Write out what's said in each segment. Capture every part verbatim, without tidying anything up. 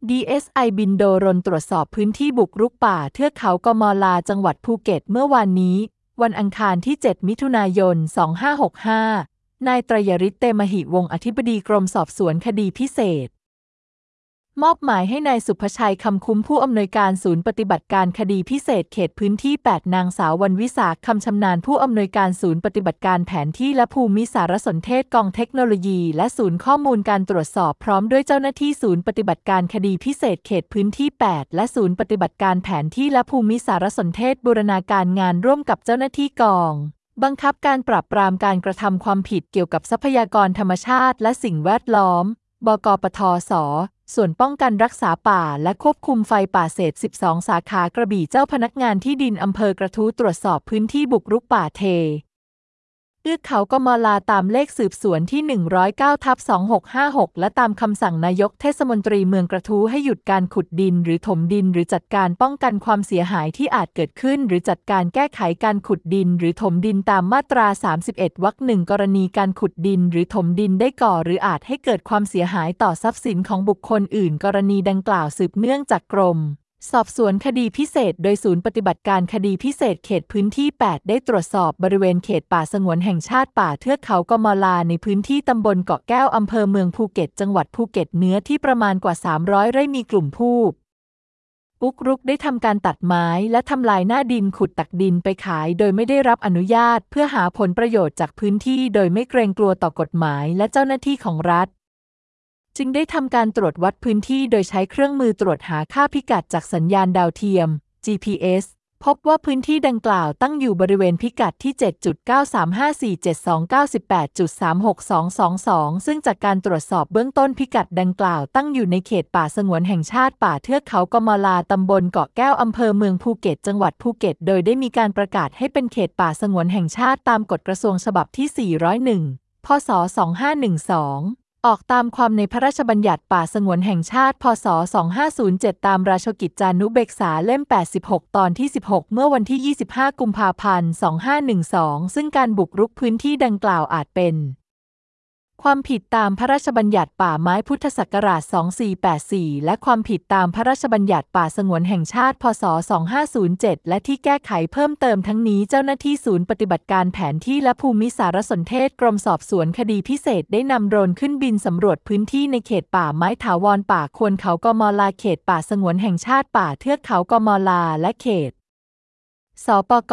ดี เอส ไอ บินโดรนตรวจสอบพื้นที่บุกรุกป่าเทือกเขากมลาจังหวัดภูเก็ตเมื่อวานนี้วันอังคารที่ เจ็ด มิถุนายน สองพันห้าร้อยหกสิบห้า นายไตรยฤทธิ์ เตมหิวงศ์อธิบดีกรมสอบสวนคดีพิเศษมอบหมายให้นายสุภชัยคำคุ้มผู้อำนวยการศูนย์ปฏิบัติการคดีพิเศษเขตพื้นที่ แปด นางสาววรรณวิสาขคำชำนาญผู้อำนวยการศูนย์ปฏิบัติการแผนที่และภูมิสารสนเทศกองเทคโนโลยีและศูนย์ข้อมูลการตรวจสอบพร้อมด้วยเจ้าหน้าที่ศูนย์ปฏิบัติการคดีพิเศษเขตพื้นที่ แปด และศูนย์ปฏิบัติการแผนที่และภูมิสารสนเทศบูรณาการงานร่วมกับเจ้าหน้าที่กองบังคับการปราบปรามการกระทำความผิดเกี่ยวกับทรัพยากรธรรมชาติและสิ่งแวดล้อมบกปทศส่วนป้องกันรักษาป่าและควบคุมไฟป่าเศษ สิบสอง สาขากระบี่เจ้าพนักงานที่ดินอำเภอกระทู้ตรวจสอบพื้นที่บุกรุกป่าเทเทือกเขากมลาตามเลขสืบสวนที่ หนึ่งศูนย์เก้า ทับ สองพันหกร้อยห้าสิบหก และตามคำสั่งนายกเทศมนตรีเมืองกระทู้ให้หยุดการขุดดินหรือถมดินหรือจัดการป้องกันความเสียหายที่อาจเกิดขึ้นหรือจัดการแก้ไขการขุดดินหรือถมดินตามมาตรา สามสิบเอ็ด วรรคหนึ่งกรณีการขุดดินหรือถมดินได้ก่อหรืออาจให้เกิดความเสียหายต่อทรัพย์สินของบุคคลอื่นกรณีดังกล่าวสืบเนื่องจากกรมสอบสวนคดีพิเศษโดยศูนย์ปฏิบัติการคดีพิเศษเขตพื้นที่ แปด ได้ตรวจสอบบริเวณเขตป่าสงวนแห่งชาติป่าเทือกเขากมลาในพื้นที่ตำบลเกาะแก้วอำเภอเมืองภูเก็ตจังหวัดภูเก็ตเนื้อที่ประมาณกว่า สามร้อย ไร่มีกลุ่มผู้บุกรุกได้ทำการตัดไม้และทำลายหน้าดินขุดตักดินไปขายโดยไม่ได้รับอนุญาตเพื่อหาผลประโยชน์จากพื้นที่โดยไม่เกรงกลัวต่อกฎหมายและเจ้าหน้าที่ของรัฐจึงได้ทำการตรวจวัดพื้นที่โดยใช้เครื่องมือตรวจหาค่าพิกัดจากสัญญาณดาวเทียม จี พี เอส พบว่าพื้นที่ดังกล่าวตั้งอยู่บริเวณพิกัดที่ เจ็ดจุดเก้าสามห้าสี่เจ็ดสองเก้าแปดจุดสามหกสองสองสอง ซึ่งจากการตรวจสอบเบื้องต้นพิกัดดังกล่าวตั้งอยู่ในเขตป่าสงวนแห่งชาติป่าเทือกเขากมลาตำบลเกาะแก้วอำเภอเมืองภูเก็ตจังหวัดภูเก็ตโดยได้มีการประกาศให้เป็นเขตป่าสงวนแห่งชาติตามกฎกระทรวงฉบับที่ สี่ร้อยเอ็ด พ.ศ. สองพันห้าร้อยสิบสองออกตามความในพระราชบัญญัติป่าสงวนแห่งชาติพ.ศ. สองพันห้าร้อยเจ็ดตามราชกิจจานุเบกษาเล่ม แปดสิบหก ตอนที่ สิบหก เมื่อวันที่ ยี่สิบห้า กุมภาพันธ์ สองพันห้าร้อยสิบสอง ซึ่งการบุกรุกพื้นที่ดังกล่าวอาจเป็นความผิดตามพระราชบัญญัติป่าไม้พุทธศักราช สองพันสี่ร้อยแปดสิบสี่ และความผิดตามพระราชบัญญัติป่าสงวนแห่งชาติ พ.ศ. สองพันห้าร้อยเจ็ด และที่แก้ไขเพิ่มเติมทั้งนี้เจ้าหน้าที่ศูนย์ปฏิบัติการแผนที่และภูมิสารสนเทศกรมสอบสวนคดีพิเศษได้นำโดรนขึ้นบินสำรวจพื้นที่ในเขตป่าไม้ถาวรป่าควนเขากมลาเขตป่าสงวนแห่งชาติป่าเทือกเขากมลาและเขตสปก.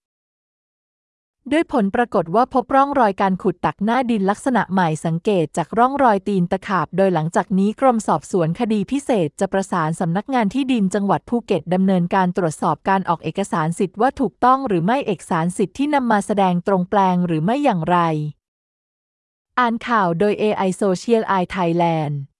ด้วยผลปรากฏว่าพบร่องรอยการขุดตักหน้าดินลักษณะใหม่สังเกตจากร่องรอยตีนตะขาบโดยหลังจากนี้กรมสอบสวนคดีพิเศษจะประสานสำนักงานที่ดินจังหวัดภูเก็ตดำเนินการตรวจสอบการออกเอกสารสิทธิ์ว่าถูกต้องหรือไม่เอกสารสิทธิ์ที่นำมาแสดงตรงแปลงหรือไม่อย่างไรอ่านข่าวโดย เอ ไอ Social Eye Thailand